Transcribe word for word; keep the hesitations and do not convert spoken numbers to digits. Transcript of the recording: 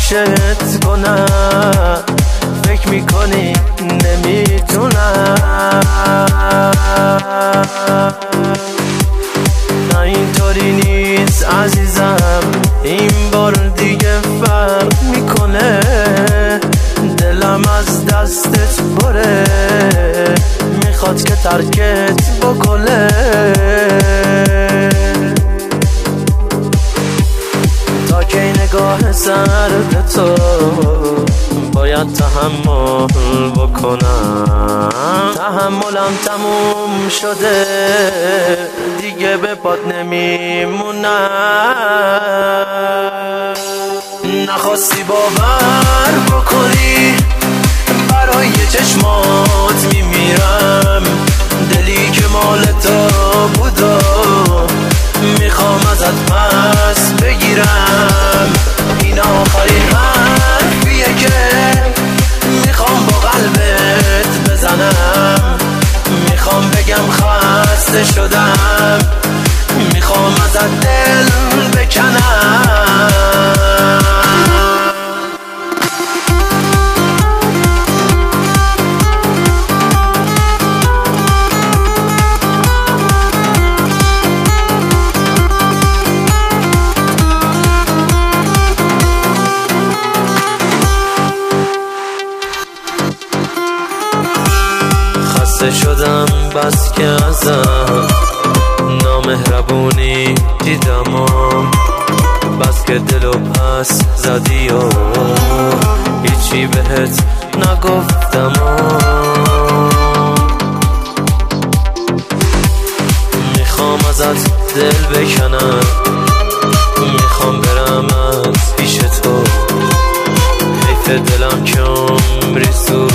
فراموشت کنم، فکر میکنی نمیتونم. نه اینطوری نیست عزیزم، این بار دیگه فرق میکنه. دلم از دستت پره، میخواد که ترکت بکنه. تا که نگاه سرد تو باید تحمل بکنم. تحملم تموم شده، دیگه به پات نمیمونم. نخواستی باور بکنی، برای چشمات میمیرم. دلی که مال تو بود و میخوام ازت پس بگیرم. این آخرین حرفیه که میخوام با قلبت بزنم. میخوام بگم خسته شدم، میخوام ازت دل بکنم. خسته شدم بس که ازم نامهربونی دیدم و بس که دلو پس زدی و هیچی بهت نگفتم و میخوام ازت دل بکنم. میخوام برم از پیش تو، حیف دلم که عمری سوخت